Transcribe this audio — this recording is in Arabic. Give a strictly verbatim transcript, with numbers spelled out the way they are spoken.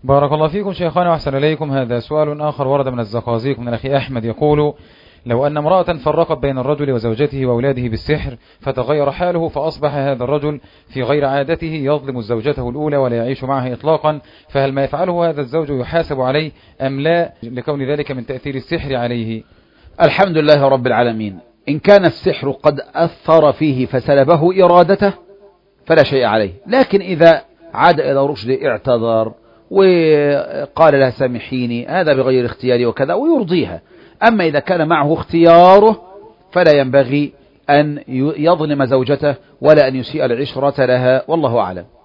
بارك الله فيكم شيخنا وأحسن إليكم. هذا سؤال آخر ورد من الزقازيق من الأخي أحمد، يقول: لو أن امرأة فرقت بين الرجل وزوجته وأولاده بالسحر فتغير حاله، فأصبح هذا الرجل في غير عادته يظلم زوجته الأولى ولا يعيش معها إطلاقا، فهل ما يفعله هذا الزوج يحاسب عليه أم لا، لكون ذلك من تأثير السحر عليه؟ الحمد لله رب العالمين. إن كان السحر قد أثر فيه فسلبه إرادته فلا شيء عليه، لكن إذا عاد إلى رشده اعتذر وقال لها سامحيني هذا بغير اختياري وكذا ويرضيها. أما إذا كان معه اختياره فلا ينبغي أن يظلم زوجته ولا أن يسيء العشرة لها، والله أعلم.